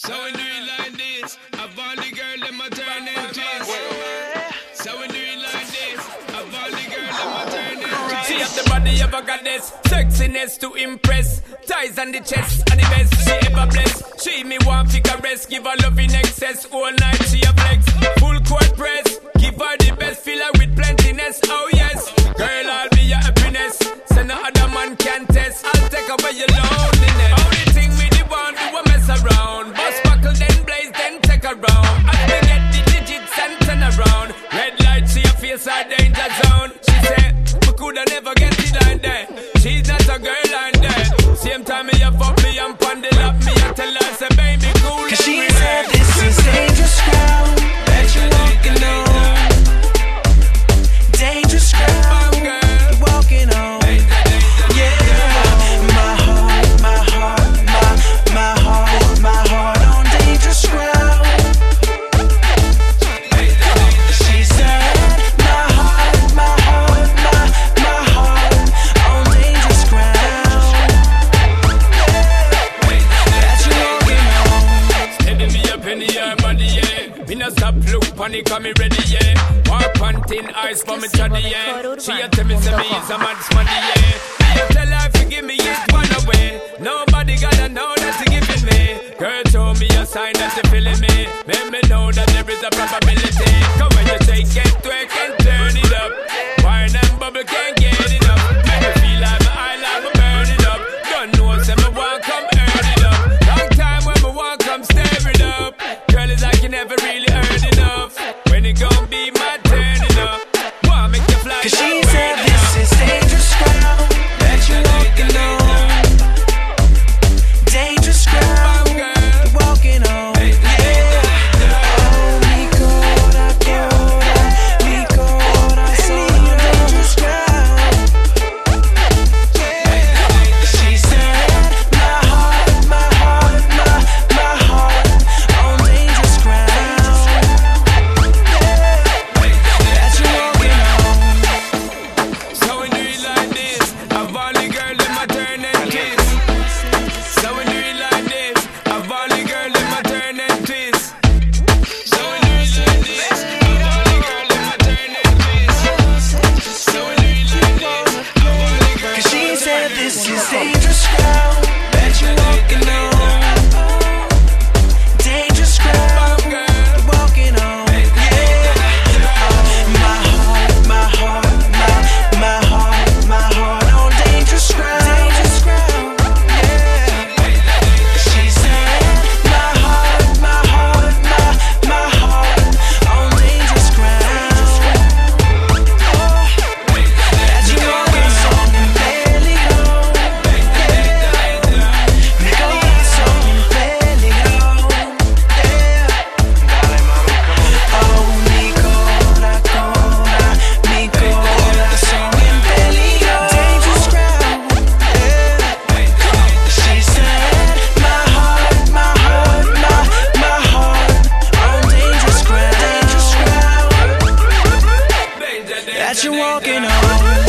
So we do it like this. I've all the girl them a turn and twist. So we do it like this. I've all the girl them a turn and twist. She have the body of a goddess, sexiness to impress, ties on the chest and the best she ever bless. She me want to caress, give her love in excess. All night she a flex, full court press. Give her the best, fill her with plentiness. Oh yes, girl I'll be your happiness. So no other man can test. I'll take away your loneliness. Only thing me the one do a mess around. Bust buckle then blaze then take a round. As we get the digits and turn around. Red light see her face her danger zone. She said we coulda never get it like that. She's not a girl like that. Same time me a fuck me and pon the lap. Me a tell her say baby cool. Cause she said this is dangerous ground that you're walking on. Dangerous ground you're walking on. Yeah, my heart on dangerous ground. She said my heart on dangerous ground. That you're walking on. Steady me up in the air, body, yeah. Me no stop, look, panic, I'm ready, yeah. Walk on thin ice for me, toddy, yeah. She a tell me, say me is a man's money, yeah. Me a tell her, forgive me, it's one away. Nobody gotta know that you giving me. Girl told me a sign that you feeling me. Make me know that there is a probability. Come when you say get twerk and turn it up. Wine and bubble can't get enough. Make me feel like my eye like me burn it up. Don't know, say me want come earn it up. Long time when me want come stir it up. Girl, it's like you never really earned enough. When it gon' be my turn it up. Wanna make you fly. Cause she said this is dangerous ground that you're walking on. Dangerous ground you're walking on. Yeah. Oh, mi corazón, dangerous ground. She said my heart on dangerous ground. That you're walking on. So we do it like this. I've all the girl in my turn and kiss. So we do it like this. I've all the girl in my turn and twist. So we do it like this. I've all the girl them a turn and twist. So we do it like this. I've all the girl. Cause she said this is dangerous ground that you're walking on. Dangerous ground you're walking on. Yeah. My heart on dangerous ground. Dangerous ground. Yeah. She said my heart on dangerous ground. That you're walking on and barely know. Me go that song and barely know. Oh, mi corazón and barely know. Dangerous ground. She said my heart on dangerous ground. Dangerous ground. That you're walking on.